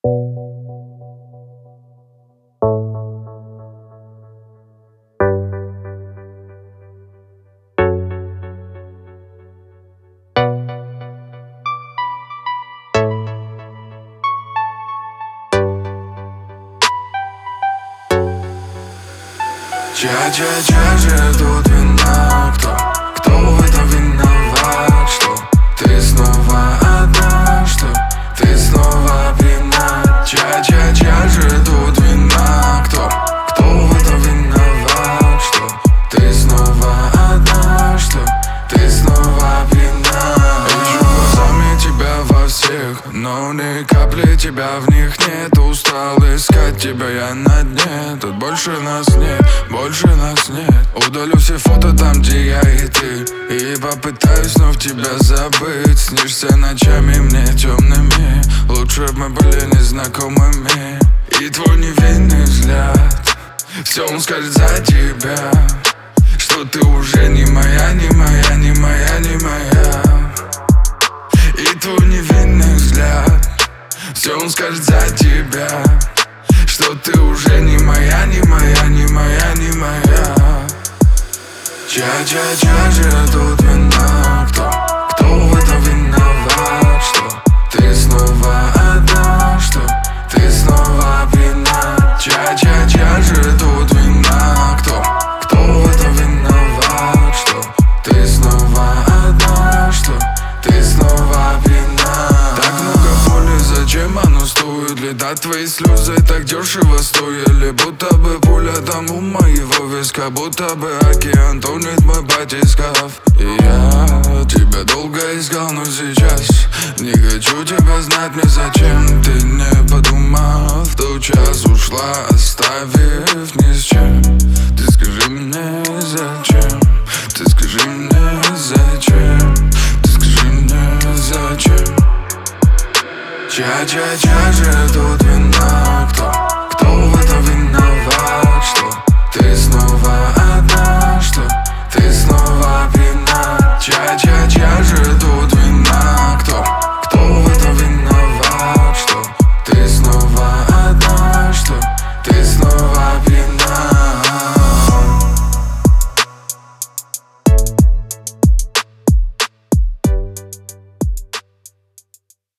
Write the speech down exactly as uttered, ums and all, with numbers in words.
Ча-ча-ча же тут вина. Кто, кто в этом виноват? Что ты снова одна? Что ты снова пьяна? Ча-ча-ча же тут вина. Кто, кто в этом виноват? Что ты снова одна? Что ты снова пьяна? Ищу глазами тебя во всех, но ни капли тебя в них нет. Устал искать тебя я на дне. Тут больше нас нет, больше нас нет. Удалю все фото там, где я и ты, и попытаюсь вновь тебя забыть. Снишься ночами мне темными. Лучше б мы были незнакомыми. И твой невинный взгляд, все он скажет за тебя, что ты уже не моя, не моя, не моя, не моя. И твой невинный взгляд, все он скажет за тебя, что ты уже не моя, не моя, не моя, не моя. Ча-ча-ча же тут вина. Кто, кто в этом виноват? Что ты снова одна? Что ты снова пьяна? Ча-ча-ча же тут вина. Кто, кто в этом виноват? Что ты снова одна? Что ты снова пьяна? Так много боли, зачем оно стоит? Летать твои слезы так дешево стоили. Будто бы пуля там у моего виска, будто бы океан тонет мой батискаф. И я тебя долго искал, но сейчас не хочу тебя знать. Мне зачем ты, не подумав, в тот час ушла, оставив ни с чем. Ты скажи мне зачем? Ты скажи мне зачем? Ты скажи мне зачем? Ча-ча-ча же тут вина. Кто,